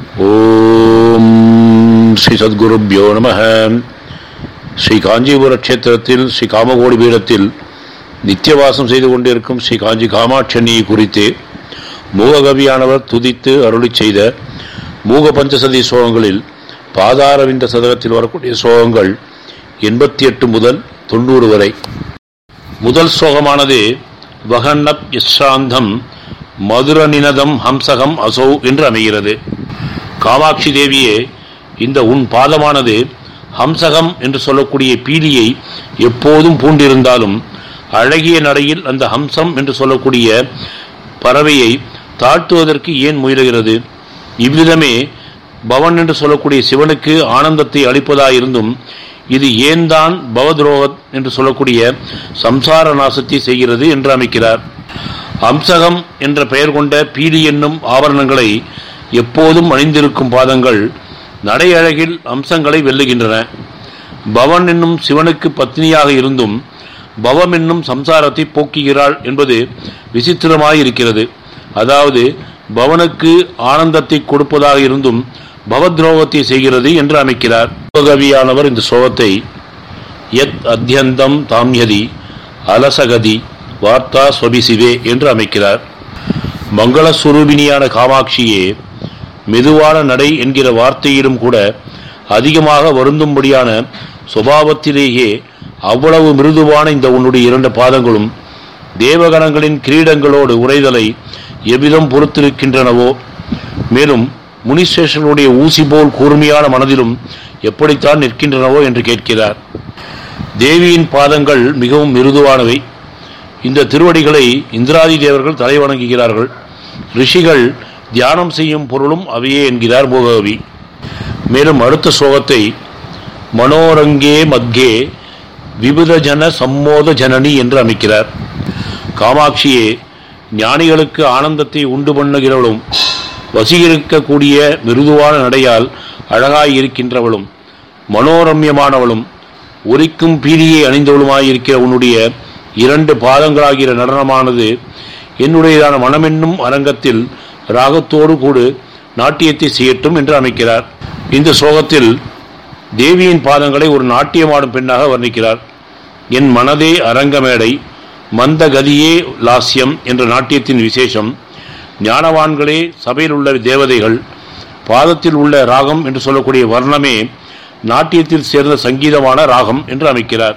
ஓம் ஸ்ரீ சத்குருப்யோ நமஹ. ஸ்ரீ காஞ்சிபுர கஷேத்திரத்தில் ஸ்ரீ காமகோடி பீடத்தில் நித்தியவாசம் செய்து கொண்டிருக்கும் ஸ்ரீ காஞ்சி காமாட்சணியை குறித்து மூககவியானவர் துதித்து அருளி செய்த மூக பஞ்சசதி ஸ்லோகங்களில் பாதாரவிந்த சதகத்தில் வரக்கூடிய ஸ்லோகங்கள் 88 முதல் 90 வரை. முதல் ஸ்லோகமானது வகன்னப் யஸ்ராந்தம் மதுரநினதம் ஹம்சகம் அசௌ என்று அமைகிறது. காமாட்சி தேவியே, இந்த உன் பாதமானது ஹம்சகம் என்று சொல்லக்கூடிய பீலியை எப்போதும் பூண்டிருந்தாலும் அழகிய நடையில் அந்த ஹம்சம் என்று சொல்லக்கூடிய பறவையை தாழ்த்துவதற்கு ஏன் முயலுகிறது? இவ்விதமே பவன் என்று சொல்லக்கூடிய சிவனுக்கு ஆனந்தத்தை அளிப்பதாயிருந்தும் இது ஏன் தான் பவத்ரோகத் என்று சொல்லக்கூடிய சம்சார நாசத்தை செய்கிறது என்று அமைக்கிறார். ஹம்சகம் என்ற பெயர் கொண்ட பீலி என்னும் ஆபரணங்களை எப்போதும் அணிந்திருக்கும் பாதங்கள் நடை அழகில் அம்சங்களை வெல்லுகின்றன. பவன் என்னும் சிவனுக்கு பத்னியாக இருந்தும் பவம் என்னும் சம்சாரத்தை போக்குகிறாள் என்பது விசித்திரமாயிருக்கிறது. அதாவது பவனுக்கு ஆனந்தத்தை கொடுப்பதாக இருந்தும் பவத்ரோகத்தை செய்கிறது என்று அமைக்கிறார். கவியானவர் இந்த ஸ்லோகத்தை யத் அத்யந்தம் தாம்யதி அலசகதி வார்த்தா ஸ்வபிசிவே என்று அமைக்கிறார். மங்களஸ்வரூபிணியான காமாட்சியே, மெதுவான நடை என்கிற வார்த்தையிலும் கூட அதிகமாக வருந்தும்படியான சுபாவத்திலேயே அவ்வளவு மிருதுவான இந்த உன்னுடைய 2 பாதங்களும் தேவகணங்களின் கிரீடங்களோடு உரைதலை எவ்விதம் பொறுத்திருக்கின்றனவோ, மேலும் முனிசேஷனுடைய ஊசி போல் கூர்மையான மனதிலும் எப்படித்தான் நிற்கின்றனவோ என்று கேட்கிறார். தேவியின் பாதங்கள் மிகவும் மிருதுவானவை. இந்த திருவடிகளை இந்திராதி தேவர்கள் தலை வணங்குகிறார்கள். ரிஷிகள் தியானம் செய்யும் பொருளும் அவையே என்கிறார் மூககவி. மேலும் அடுத்த ஸ்லோகத்தை மனோரங்கே மத்கே விபுதஜன சம்மோத ஜனனி என்று அமைக்கிறார். காமாட்சியே, ஞானிகளுக்கு ஆனந்தத்தை உண்டு பண்ணுகிறவளும் வசீகரிக்கக்கூடிய மிருதுவான நடையால் அழகாயிருக்கின்றவளும் மனோரம்யமானவளும் ஒலிக்கும் பீலியை அணிந்தவளுமாயிருக்கிற உன்னுடைய 2 பாதங்களாகிற நடனமானது என்னுடையதான மனமென்னும் அரங்கத்தில் ராகத்தோடு கூடு நாட்டியத்தை செய்யட்டும் என்று அமைக்கிறார். இந்த ஸ்லோகத்தில் தேவியின் பாதங்களை ஒரு நாட்டியமாடும் பெண்ணாக வர்ணிக்கிறார். என் மனதே அரங்கமேடை மந்த கதியே லாஸ்யம் என்ற நாட்டியத்தின் விசேஷம், ஞானவான்களே சபையில் உள்ள தேவதைகள், பாதத்தில் உள்ள ராகம் என்று சொல்லக்கூடிய வர்ணமே நாட்டியத்தில் சேர்ந்த சங்கீதமான ராகம் என்று அமைக்கிறார்.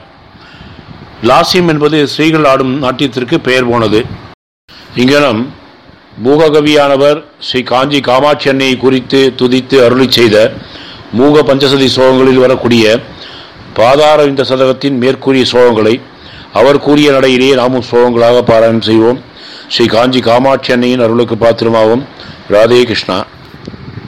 லாஸ்யம் என்பது ஸ்ரீகள் ஆடும் நாட்டியத்திற்கு பெயர் போனது. இங்கனம் மூககவியானவர் ஸ்ரீ காஞ்சி காமாட்சி அன்னையை குறித்து துதித்து அருளி செய்த மூக பஞ்சசதி ஸ்லோகங்களில் வரக்கூடிய பாதாரவிந்த சதகத்தின் மேற்கூறிய ஸ்லோகங்களை அவர் கூறிய நடையிலேயே நாமும் ஸ்லோகங்களாக பாராயணம் செய்வோம். ஸ்ரீ காஞ்சி காமாட்சி அன்னையின் அருளுக்கு பாத்திரமாகும். ராதே கிருஷ்ணா.